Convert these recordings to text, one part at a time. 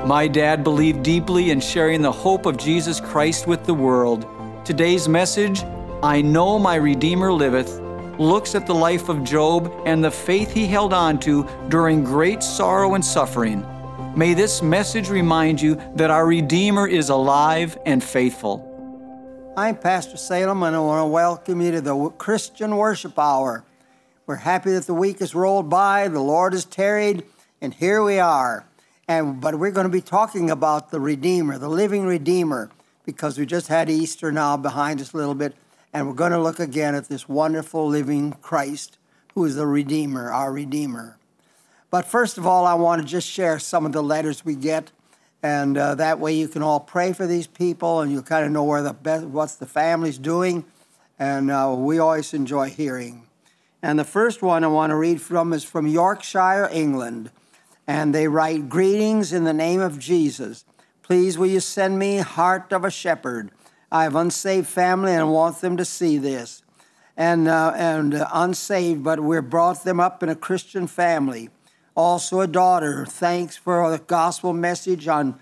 My dad believed deeply in sharing the hope of Jesus Christ with the world. Today's message, I Know My Redeemer Liveth, looks at the life of Job and the faith he held on to during great sorrow and suffering. May this message remind you that our Redeemer is alive and faithful. I'm Pastor Salem, and I want to welcome you to the Christian Worship Hour. We're happy that the week has rolled by, the Lord has tarried, and here we are. But we're going to be talking about the Redeemer, the living Redeemer, because we just had Easter now behind us a little bit, and we're going to look again at this wonderful living Christ, who is the Redeemer, our Redeemer. But first of all, I want to just share some of the letters we get, and that way you can all pray for these people, and you kind of know what the family's doing, and we always enjoy hearing. And the first one I want to read from is from Yorkshire, England. And they write, "Greetings in the name of Jesus. Please will you send me Heart of a Shepherd. I have unsaved family and I want them to see this. And unsaved, but we brought them up in a Christian family. Also a daughter. Thanks for the gospel message on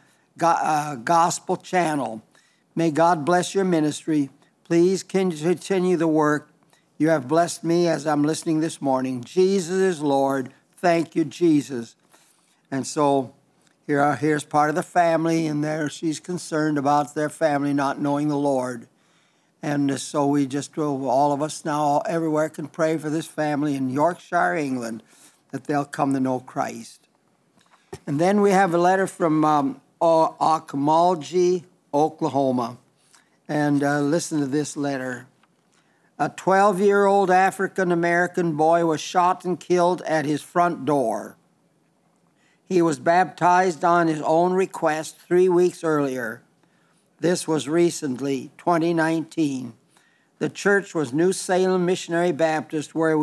Gospel Channel. May God bless your ministry. Please continue the work. You have blessed me as I'm listening this morning. Jesus is Lord. Thank you, Jesus." And so here's part of the family, and there she's concerned about their family not knowing the Lord. And so we just, all of us now, everywhere can pray for this family in Yorkshire, England, that they'll come to know Christ. And then we have a letter from Okmulgee, Oklahoma. And listen to this letter. A 12-year-old African-American boy was shot and killed at his front door. He was baptized on his own request 3 weeks earlier. This was recently, 2019. The church was New Salem Missionary Baptist, where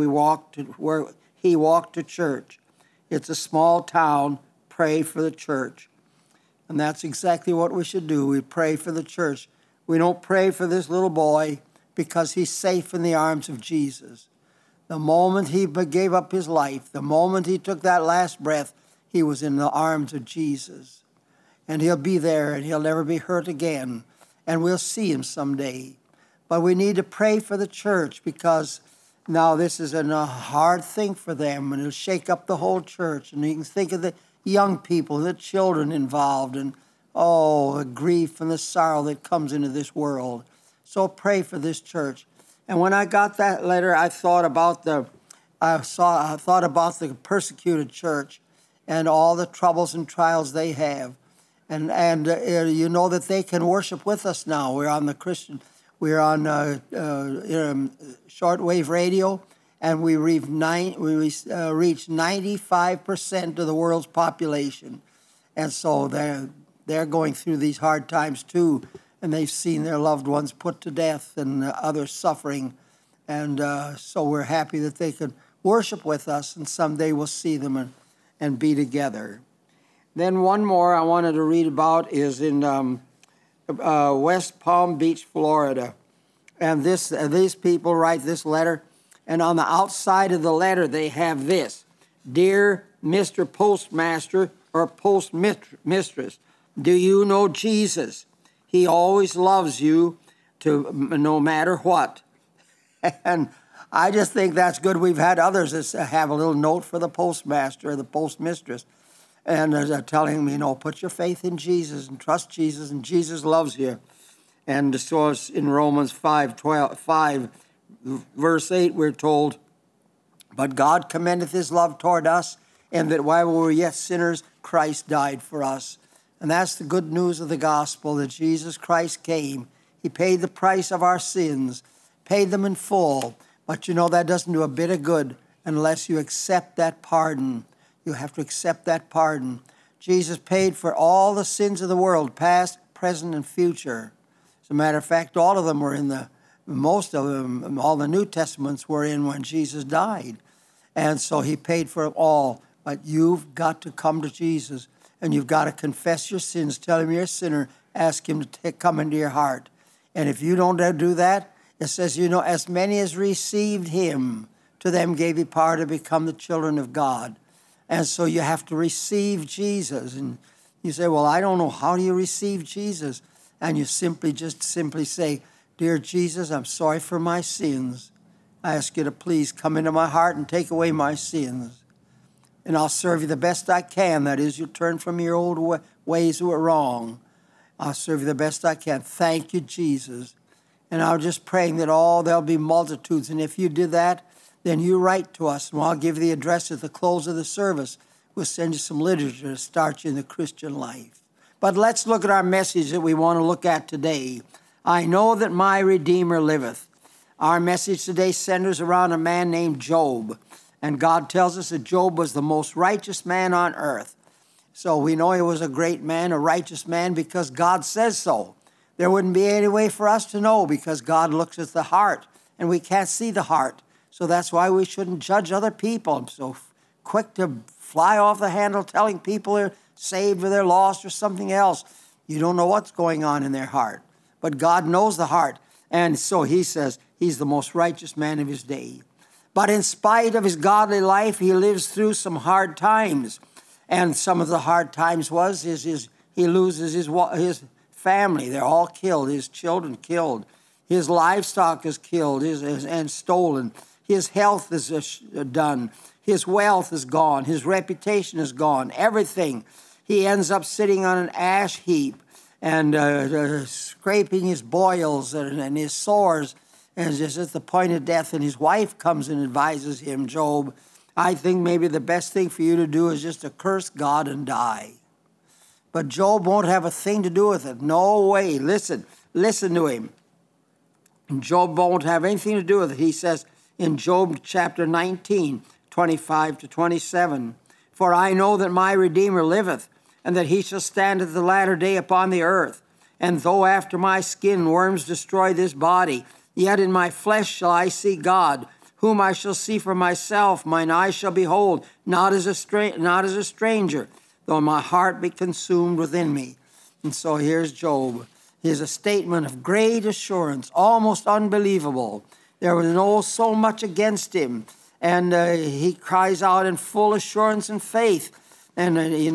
he walked to church. It's a small town. Pray for the church. And that's exactly what we should do. We pray for the church. We don't pray for this little boy because he's safe in the arms of Jesus. The moment he gave up his life, the moment he took that last breath, he was in the arms of Jesus. And he'll be there, and he'll never be hurt again. And we'll see him someday. But we need to pray for the church, because now this is a hard thing for them, and it'll shake up the whole church. And you can think of the young people, the children involved, and the grief and the sorrow that comes into this world. So pray for this church. And when I got that letter, I thought about the persecuted church and all the troubles and trials they have. And you know that they can worship with us now. We're on shortwave radio, and we reach 95% of the world's population. And so they're going through these hard times too, and they've seen their loved ones put to death and others suffering. And so we're happy that they could worship with us, and someday we'll see them and be together. Then one more I wanted to read about is in West Palm Beach, Florida. And these people write this letter, and on the outside of the letter they have this: "Dear Mr. Postmaster or Postmistress, do you know Jesus? He always loves you no matter what." And I just think that's good. We've had others that have a little note for the postmaster or the postmistress, and they're telling me, put your faith in Jesus and trust Jesus, and Jesus loves you. And so in Romans 5, verse 8, we're told, "But God commendeth his love toward us, and that while we were yet sinners, Christ died for us." And that's the good news of the gospel, that Jesus Christ came. He paid the price of our sins, paid them in full. But that doesn't do a bit of good unless you accept that pardon. You have to accept that pardon. Jesus paid for all the sins of the world, past, present, and future. As a matter of fact, all of them were most of them, all the New Testaments were in when Jesus died. And so he paid for it all. But you've got to come to Jesus, and you've got to confess your sins, tell him you're a sinner, ask him to come into your heart. And if you don't do that, it says, as many as received him, to them gave he power to become the children of God. And so you have to receive Jesus. And You say, well, I don't know. How do you receive Jesus? And you simply say, dear Jesus, I'm sorry for my sins. I ask you to please come into my heart and take away my sins. And I'll serve you the best I can. That is, you turn from your old ways that were wrong. I'll serve you the best I can. Thank you, Jesus. And I'm just praying that there'll be multitudes. And if you did that, then you write to us, and I'll give you the address at the close of the service. We'll send you some literature to start you in the Christian life. But let's look at our message that we want to look at today. I know that my Redeemer liveth. Our message today centers around a man named Job. And God tells us that Job was the most righteous man on earth. So we know he was a great man, a righteous man, because God says so. There wouldn't be any way for us to know, because God looks at the heart, and we can't see the heart. So that's why we shouldn't judge other people. I'm so quick to fly off the handle telling people they're saved or they're lost or something else. You don't know what's going on in their heart. But God knows the heart. And so he says he's the most righteous man of his day. But in spite of his godly life, he lives through some hard times. And some of the hard times was he loses his family. They're all killed. His children killed. His livestock is killed and stolen. His health is done. His wealth is gone. His reputation is gone. Everything. He ends up sitting on an ash heap and scraping his boils and his sores, and just at the point of death. And his wife comes and advises him, Job, I think maybe the best thing for you to do is just to curse God and die. But Job won't have a thing to do with it. No way. Listen to him. Job won't have anything to do with it. He says in Job chapter 19, 25 to 27, for I know that my Redeemer liveth, and that he shall stand at the latter day upon the earth. And though after my skin worms destroy this body, yet in my flesh shall I see God, whom I shall see for myself. Mine eyes shall behold, not as a stranger, though my heart be consumed within me. And so here's Job. Here's a statement of great assurance, almost unbelievable. There was so much against him. And he cries out in full assurance and faith. And,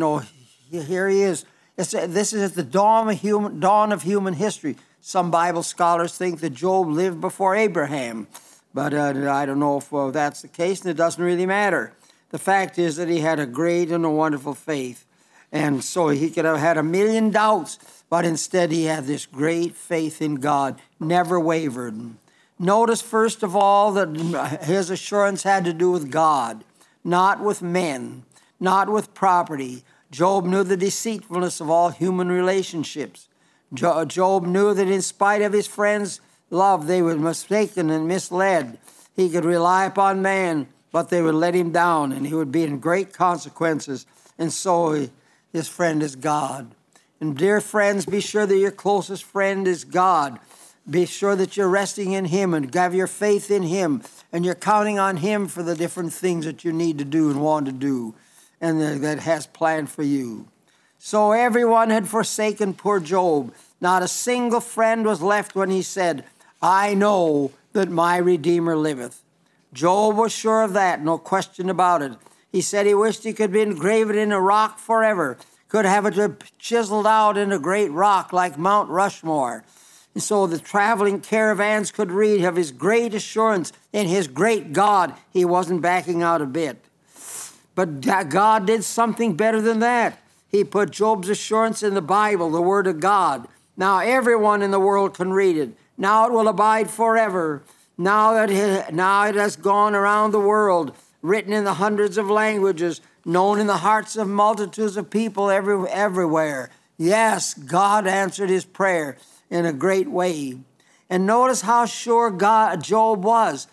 here he is. This is at the dawn of human history. Some Bible scholars think that Job lived before Abraham. But I don't know if that's the case, and it doesn't really matter. The fact is that he had a great and a wonderful faith. And so he could have had a million doubts, but instead he had this great faith in God, never wavered. Notice, first of all, that his assurance had to do with God, not with men, not with property. Job knew the deceitfulness of all human relationships. Job knew that in spite of his friends' love, they were mistaken and misled. He could rely upon man, but they would let him down, and he would be in great consequences. And so his friend is God. And dear friends, be sure that your closest friend is God. Be sure that you're resting in him and have your faith in him, and you're counting on him for the different things that you need to do and want to do, and that has planned for you. So everyone had forsaken poor Job. Not a single friend was left when he said, I know that my Redeemer liveth. Job was sure of that, no question about it. He said he wished he could be engraved in a rock forever, could have it chiseled out in a great rock like Mount Rushmore. And so the traveling caravans could read of his great assurance in his great God. He wasn't backing out a bit. But God did something better than that. He put Job's assurance in the Bible, the Word of God. Now everyone in the world can read it. Now it will abide forever. Now it has gone around the world, written in the hundreds of languages, known in the hearts of multitudes of people everywhere. Yes, God answered his prayer in a great way. And notice how sure Job was.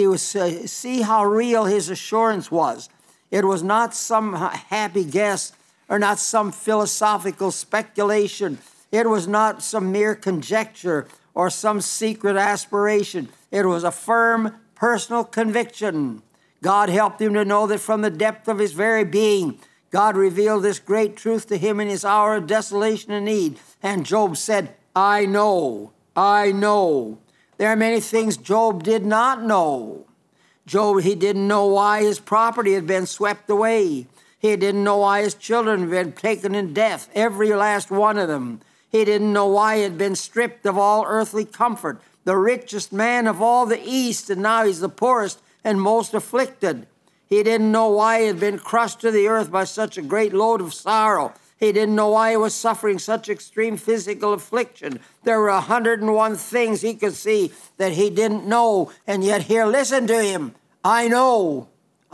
See how real his assurance was. It was not some happy guess or not some philosophical speculation. It was not some mere conjecture or some secret aspiration. It was a firm personal conviction. God helped him to know that from the depth of his very being, God revealed this great truth to him in his hour of desolation and need. And Job said, I know. There are many things Job did not know. He didn't know why his property had been swept away. He didn't know why his children had been taken in death, every last one of them. He didn't know why he had been stripped of all earthly comfort, the richest man of all the East, and now he's the poorest and most afflicted. He didn't know why he had been crushed to the earth by such a great load of sorrow. He didn't know why he was suffering such extreme physical affliction. There were 101 things he could see that he didn't know, and yet here, listen to him. I know,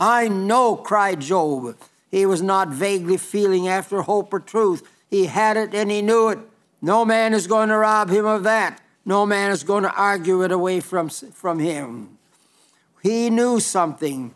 cried Job. He was not vaguely feeling after hope or truth. He had it and he knew it. No man is going to rob him of that. No man is going to argue it away from him. He knew something,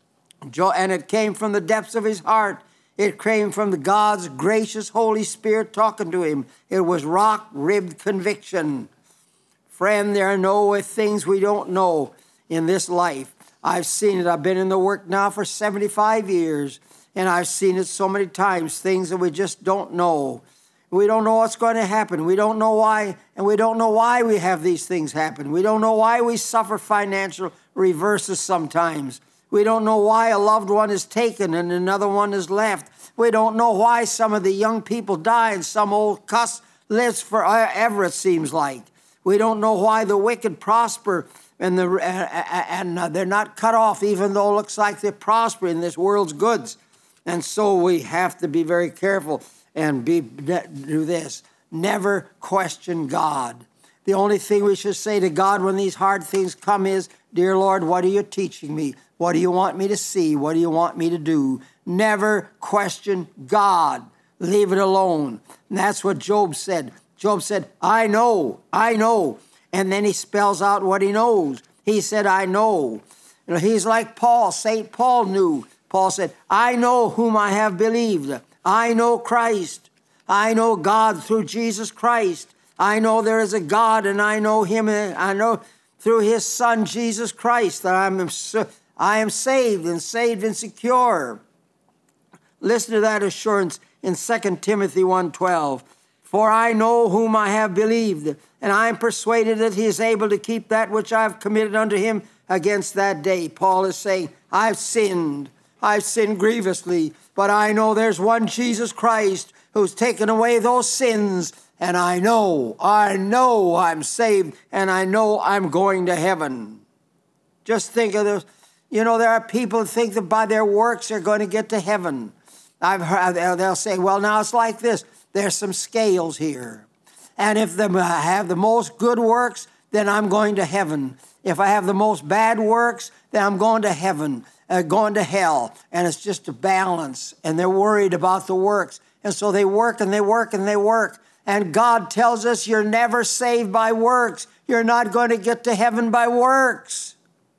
and it came from the depths of his heart. It came from the God's gracious Holy Spirit talking to him. It was rock-ribbed conviction. Friend, there are no things we don't know in this life. I've seen it. I've been in the work now for 75 years, and I've seen it so many times, things that we just don't know. We don't know what's going to happen. We don't know why, and we don't know why we have these things happen. We don't know why we suffer financial reverses sometimes. We don't know why a loved one is taken and another one is left. We don't know why some of the young people die and some old cuss lives forever, it seems like. We don't know why the wicked prosper and they're not cut off, even though it looks like they prosper in this world's goods. And so we have to be very careful and do this. Never question God. The only thing we should say to God when these hard things come is, Dear Lord, what are you teaching me? What do you want me to see? What do you want me to do? Never question God. Leave it alone. And that's what Job said. Job said, I know. And then he spells out what he knows. He said, I know. You know, he's like Paul. St. Paul knew. Paul said, I know whom I have believed. I know Christ. I know God through Jesus Christ. I know there is a God, and I know him. I know through his Son, Jesus Christ, that I am saved and secure. Listen to that assurance in 2 Timothy 1:12. For I know whom I have believed, and I am persuaded that he is able to keep that which I have committed unto him against that day. Paul is saying, I've sinned grievously, but I know there's one Jesus Christ who's taken away those sins, and I know I'm saved, and I know I'm going to heaven. Just think of this. You know, there are people who think that by their works they're going to get to heaven. I've heard, they'll say, well, now it's like this. There's some scales here. And if I have the most good works, then I'm going to heaven. If I have the most bad works, then I'm going to heaven, going to hell. And it's just a balance. And they're worried about the works. And so they work and they work and they work. And God tells us you're never saved by works. You're not going to get to heaven by works.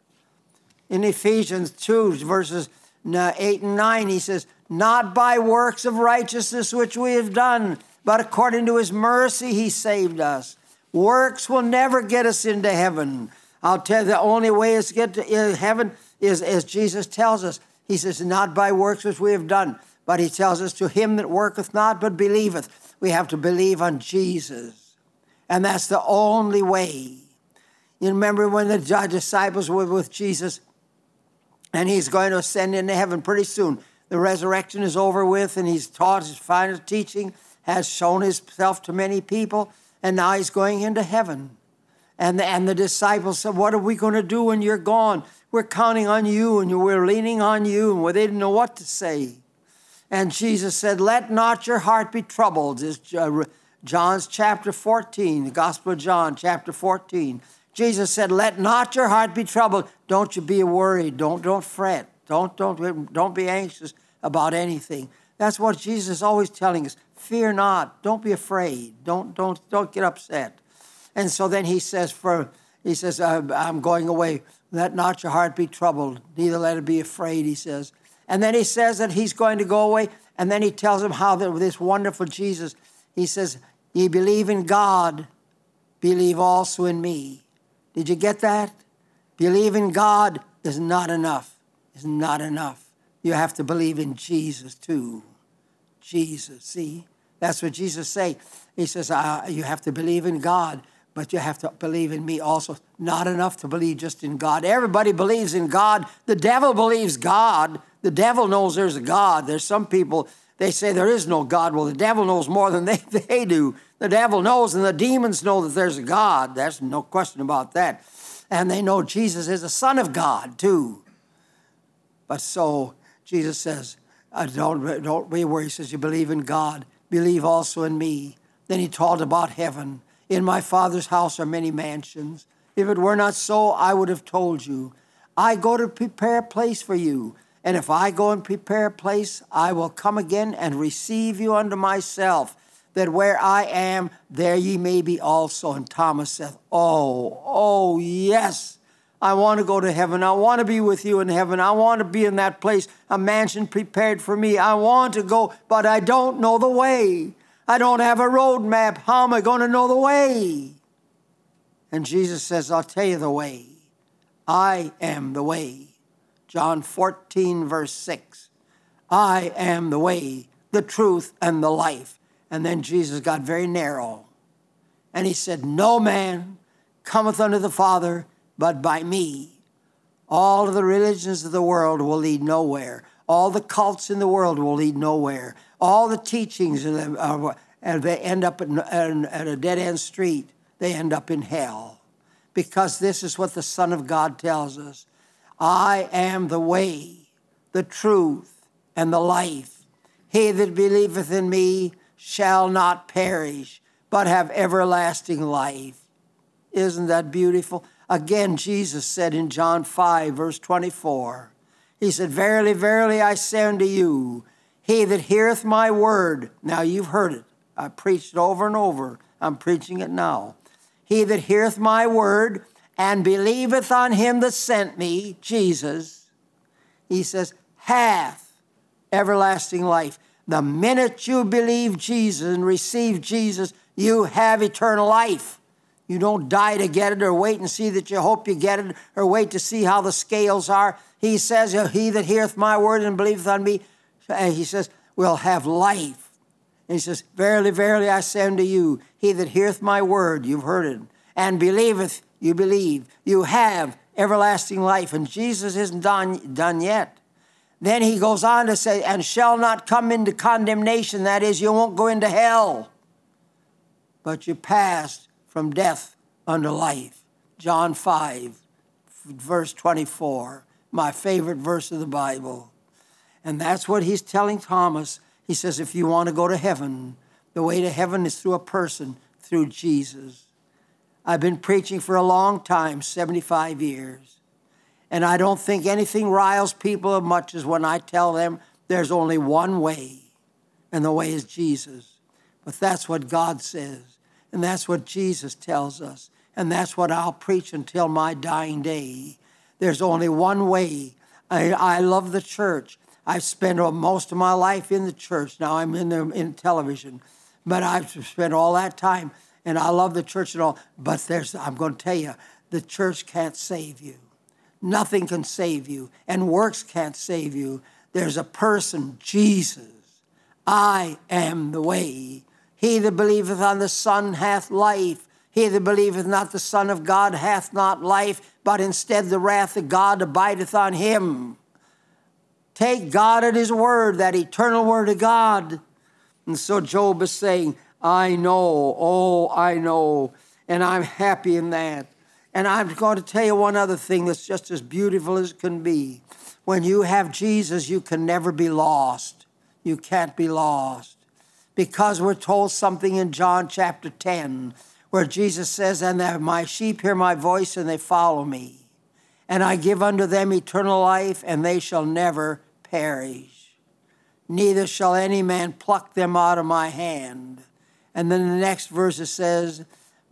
In Ephesians 2, verses 8 and 9, he says, not by works of righteousness which we have done, but according to his mercy he saved us. Works will never get us into heaven. I'll tell you, the only way to get to heaven is, as Jesus tells us, he says, not by works which we have done, but he tells us, to him that worketh not, but believeth. We have to believe on Jesus. And that's the only way. You remember when the disciples were with Jesus, and he's going to ascend into heaven pretty soon. The resurrection is over with, and he's taught his final teaching, has shown himself to many people, and now he's going into heaven. And the disciples said, what are we going to do when you're gone? We're counting on you, and we're leaning on you, and they didn't know what to say. And Jesus said, let not your heart be troubled. It's John's chapter 14, the Gospel of John, chapter 14. Jesus said, let not your heart be troubled. Don't you be worried. Don't fret. Don't be anxious about anything. That's what Jesus is always telling us. Fear not. Don't be afraid. Don't get upset. And so then he says, I'm going away. Let not your heart be troubled. Neither let it be afraid, he says. And then he says that he's going to go away. And then he tells them how this wonderful Jesus, he says, ye believe in God, believe also in me. Did you get that? Believe in God is not enough. It's not enough. You have to believe in Jesus too. Jesus, see? That's what Jesus says. He says, you have to believe in God, But you have to believe in me also. Not enough to believe just in God. Everybody believes in God. The devil believes God. The devil knows there's a God. There's some people, they say there is no God. Well, the devil knows more than they do. The devil knows, and the demons know that there's a God. There's no question about that. And they know Jesus is the Son of God, too. But so, Jesus says, don't be worried. He says, you believe in God. Believe also in me. Then he told about heaven. In my Father's house are many mansions. If it were not so, I would have told you. I go to prepare a place for you. And if I go and prepare a place, I will come again and receive you unto myself, that where I am, there ye may be also. And Thomas saith, oh, yes, I want to go to heaven. I want to be with you in heaven. I want to be in that place, a mansion prepared for me. I want to go, but I don't know the way. I don't have a road map. How am I going to know the way? And Jesus says, I'll tell you the way. I am the way. John 14, verse 6. I am the way, the truth, and the life. And then Jesus got very narrow. And he said, no man cometh unto the Father but by me. All of the religions of the world will lead nowhere. All the cults in the world will lead nowhere. All the teachings, and they end up at a dead-end street. They end up in hell. Because this is what the Son of God tells us. I am the way, the truth, and the life. He that believeth in me shall not perish, but have everlasting life. Isn't that beautiful? Again, Jesus said in John 5, verse 24, he said, verily, verily, I say unto you, he that heareth my word, now you've heard it. I preached it over and over. I'm preaching it now. He that heareth my word and believeth on him that sent me, Jesus, he says, hath everlasting life. The minute you believe Jesus and receive Jesus, you have eternal life. You don't die to get it or wait and see that you hope you get it or wait to see how the scales are. He says, he that heareth my word and believeth on me, he says, will have life. And he says, verily, verily, I say unto you, he that heareth my word, you've heard it, and believeth, you believe, you have everlasting life. And Jesus isn't done yet. Then he goes on to say, and shall not come into condemnation. That is, you won't go into hell, but you passed from death unto life. John 5, verse 24, my favorite verse of the Bible. And that's what he's telling Thomas. He says, if you want to go to heaven, the way to heaven is through a person, through Jesus. I've been preaching for a long time, 75 years. And I don't think anything riles people as much as when I tell them there's only one way, and the way is Jesus. But that's what God says, and that's what Jesus tells us, and that's what I'll preach until my dying day. There's only one way. I love the church. I've spent most of my life in the church. Now I'm in television, but I've spent all that time, and I love the church and all. But I'm going to tell you, the church can't save you. Nothing can save you, and works can't save you. There's a person, Jesus. I am the way. He that believeth on the Son hath life. He that believeth not the Son of God hath not life, but instead the wrath of God abideth on him. Take God at his word, that eternal word of God. And so Job is saying, I know, and I'm happy in that. And I'm going to tell you one other thing that's just as beautiful as it can be. When you have Jesus, you can never be lost. You can't be lost. Because we're told something in John chapter 10, where Jesus says, and my sheep hear my voice, and they follow me. And I give unto them eternal life, and they shall never perish. Neither shall any man pluck them out of my hand. And then the next verse it says,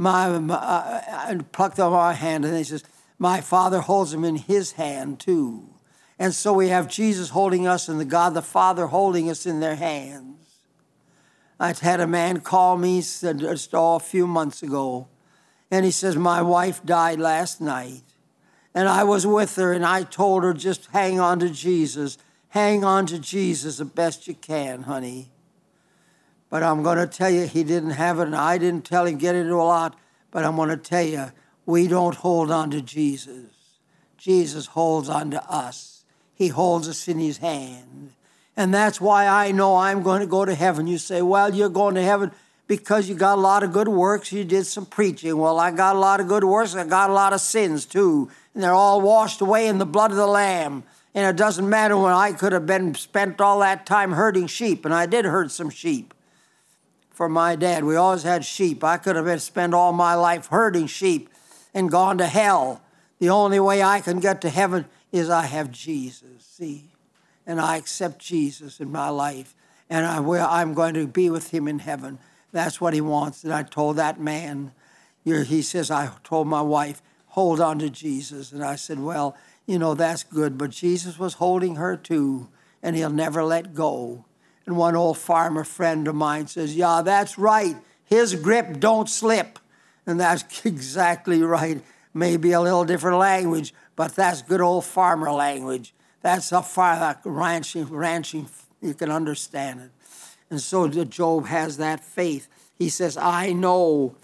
pluck them out of my hand. And he says, my Father holds them in his hand too. And so we have Jesus holding us and the God the Father holding us in their hands. I had a man call me just a few months ago, and he says, my wife died last night. And I was with her, and I told her, just hang on to Jesus. Hang on to Jesus the best you can, honey. But I'm going to tell you, he didn't have it, and I didn't tell him get into a lot. But I'm going to tell you, we don't hold on to Jesus. Jesus holds on to us. He holds us in his hand. And that's why I know I'm going to go to heaven. You say, well, you're going to heaven because you got a lot of good works. You did some preaching. Well, I got a lot of good works. I got a lot of sins too. And they're all washed away in the blood of the Lamb. And it doesn't matter when I could have been spent all that time herding sheep. And I did herd some sheep for my dad. We always had sheep. I could have been spent all my life herding sheep and gone to hell. The only way I can get to heaven is I have Jesus, see? And I accept Jesus in my life. And I'm going to be with him in heaven. That's what he wants. And I told that man, he says, I told my wife, hold on to Jesus. And I said, well, you know, that's good. But Jesus was holding her too, and he'll never let go. And one old farmer friend of mine says, yeah, that's right. His grip don't slip. And that's exactly right. Maybe a little different language, but that's good old farmer language. That's a ranching, you can understand it. And so Job has that faith. He says, I know.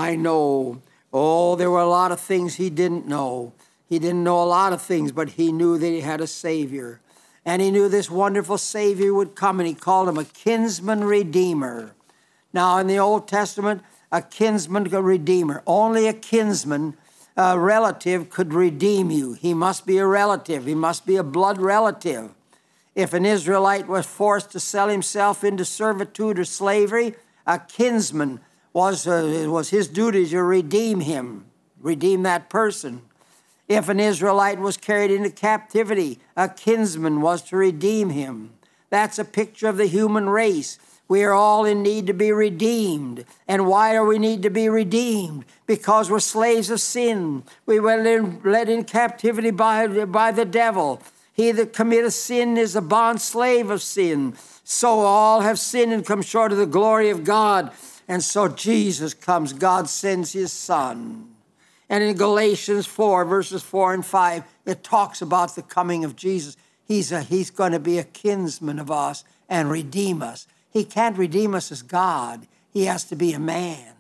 Oh, there were a lot of things he didn't know. He didn't know a lot of things, but he knew that he had a Savior. And he knew this wonderful Savior would come, and he called him a kinsman redeemer. Now, in the Old Testament, a kinsman redeemer. Only a kinsman relative could redeem you. He must be a relative. He must be a blood relative. If an Israelite was forced to sell himself into servitude or slavery, a kinsman was his duty to redeem him, redeem that person. If an Israelite was carried into captivity, a kinsman was to redeem him. That's a picture of the human race. We are all in need to be redeemed. And why do we need to be redeemed? Because we're slaves of sin. We were led in captivity by the devil. He that committeth sin is a bond slave of sin. So all have sinned and come short of the glory of God. And so Jesus comes. God sends his Son. And in Galatians 4, verses 4 and 5, it talks about the coming of Jesus. He's going to be a kinsman of us and redeem us. He can't redeem us as God. He has to be a man.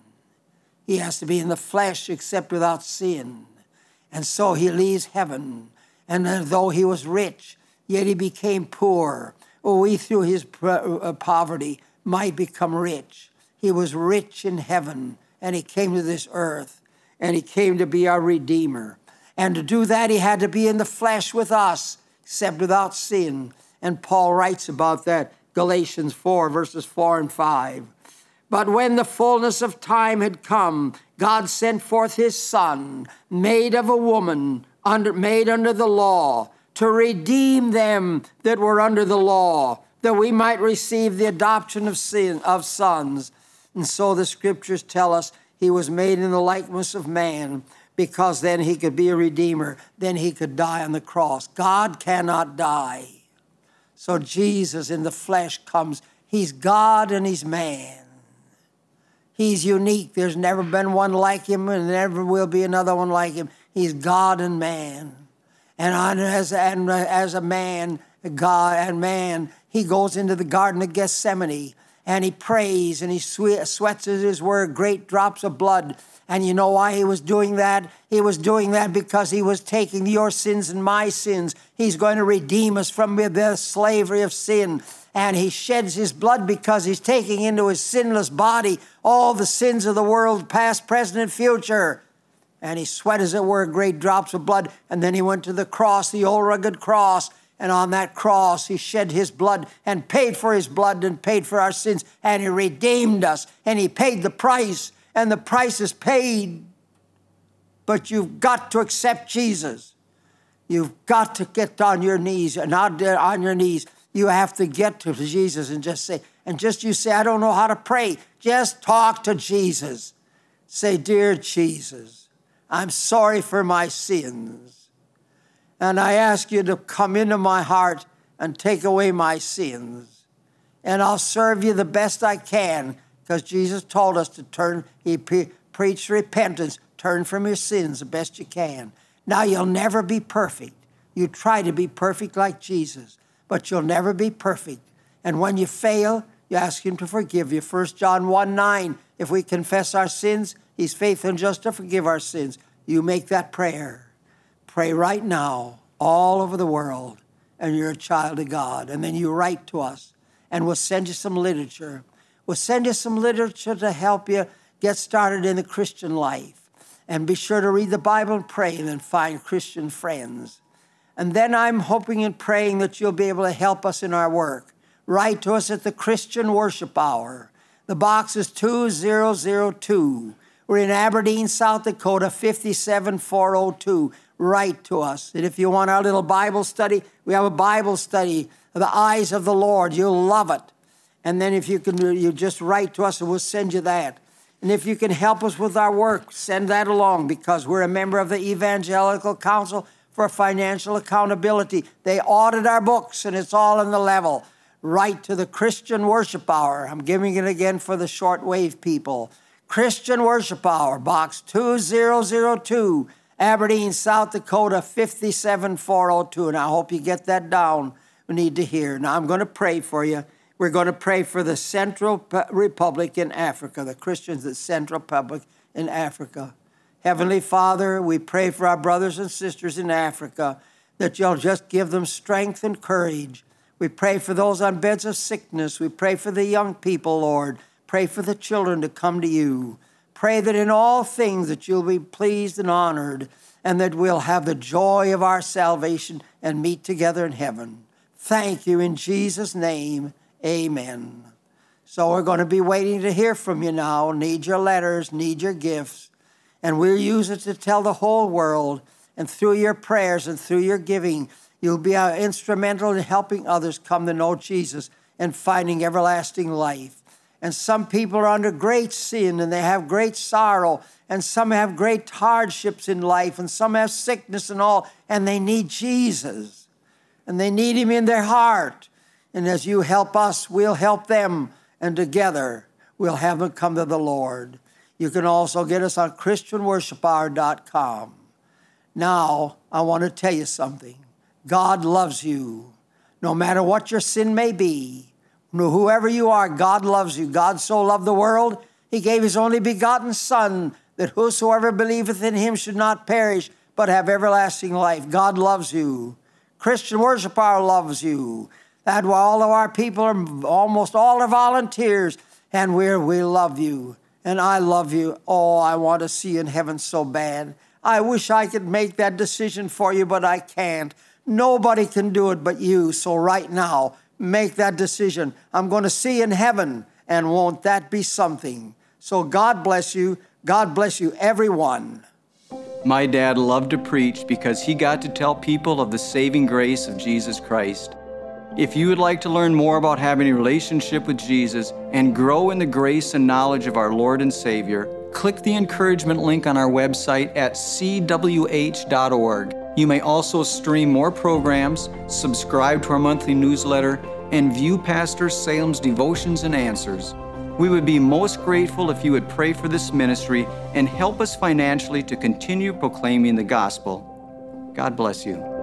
He has to be in the flesh except without sin. And so he leaves heaven. And though he was rich, yet he became poor. We, through his poverty, might become rich. He was rich in heaven, and he came to this earth, and he came to be our Redeemer. And to do that, he had to be in the flesh with us, except without sin. And Paul writes about that, Galatians 4, verses 4 and 5. But when the fullness of time had come, God sent forth his Son, made of a woman, made under the law, to redeem them that were under the law, that we might receive the adoption of sons. And so the scriptures tell us he was made in the likeness of man, because then he could be a redeemer. Then he could die on the cross. God cannot die. So Jesus in the flesh comes. He's God and he's man. He's unique. There's never been one like him, and never will be another one like him. He's God and man. And as a man, God and man, he goes into the Garden of Gethsemane, and he prays, and he sweats at his word great drops of blood. And you know why he was doing that? He was doing that because he was taking your sins and my sins. He's going to redeem us from the slavery of sin. And he sheds his blood because he's taking into his sinless body all the sins of the world, past, present, and future. And he sweat, as it were, great drops of blood. And then he went to the cross, the old rugged cross. And on that cross, he shed his blood and paid for his blood and paid for our sins. And he redeemed us. And he paid the price. And the price is paid. But you've got to accept Jesus. You've got to get on your knees. And not on your knees. You have to get to Jesus and just say, you say, I don't know how to pray. Just talk to Jesus. Say, dear Jesus, I'm sorry for my sins. And I ask you to come into my heart and take away my sins. And I'll serve you the best I can, because Jesus told us to turn. He preached repentance. Turn from your sins the best you can. Now, you'll never be perfect. You try to be perfect like Jesus, but you'll never be perfect. And when you fail, you ask him to forgive you. 1 John 1:9, if we confess our sins, He's faithful and just to forgive our sins. You make that prayer. Pray right now all over the world, and you're a child of God. And then you write to us, and we'll send you some literature. We'll send you some literature to help you get started in the Christian life. And be sure to read the Bible and pray, and then find Christian friends. And then I'm hoping and praying that you'll be able to help us in our work. Write to us at the Christian Worship Hour. The box is 2002. We're in Aberdeen, South Dakota, 57402. Write to us. And if you want our little Bible study, we have a Bible study, The Eyes of the Lord. You'll love it. And then if you can, you just write to us and we'll send you that. And if you can help us with our work, send that along, because we're a member of the Evangelical Council for Financial Accountability. They audit our books, and it's all in the level. Write to the Christian Worship Hour. I'm giving it again for the shortwave people. Christian Worship Hour, box 2002, Aberdeen, South Dakota, 57402. And I hope you get that down. We need to hear. Now I'm going to pray for you. We're going to pray for the Central Republic in Africa, the Christians of the Central Republic in Africa. Heavenly Father, we pray for our brothers and sisters in Africa, that you'll just give them strength and courage. We pray for those on beds of sickness. We pray for the young people, Lord. Pray for the children to come to you. Pray that in all things that you'll be pleased and honored, and that we'll have the joy of our salvation and meet together in heaven. Thank you in Jesus' name. Amen. So we're going to be waiting to hear from you now. Need your letters, need your gifts. And we'll use it to tell the whole world. And through your prayers and through your giving, you'll be instrumental in helping others come to know Jesus and finding everlasting life. And some people are under great sin and they have great sorrow. And some have great hardships in life. And some have sickness and all. And they need Jesus. And they need him in their heart. And as you help us, we'll help them. And together, we'll have them come to the Lord. You can also get us on ChristianWorshipHour.com. Now, I want to tell you something. God loves you. No matter what your sin may be, whoever you are, God loves you. God so loved the world, he gave his only begotten Son, that whosoever believeth in him should not perish, but have everlasting life. God loves you. Christian Worship Hour loves you. That's why all of our people are almost all are volunteers, and we love you. And I love you. Oh, I want to see you in heaven so bad. I wish I could make that decision for you, but I can't. Nobody can do it but you. So right now, make that decision. I'm going to see you in heaven, and won't that be something? So God bless you. God bless you, everyone. My dad loved to preach because he got to tell people of the saving grace of Jesus Christ. If you would like to learn more about having a relationship with Jesus and grow in the grace and knowledge of our Lord and Savior, click the encouragement link on our website at cwh.org. You may also stream more programs, subscribe to our monthly newsletter, and view Pastor Salem's devotions and answers. We would be most grateful if you would pray for this ministry and help us financially to continue proclaiming the gospel. God bless you.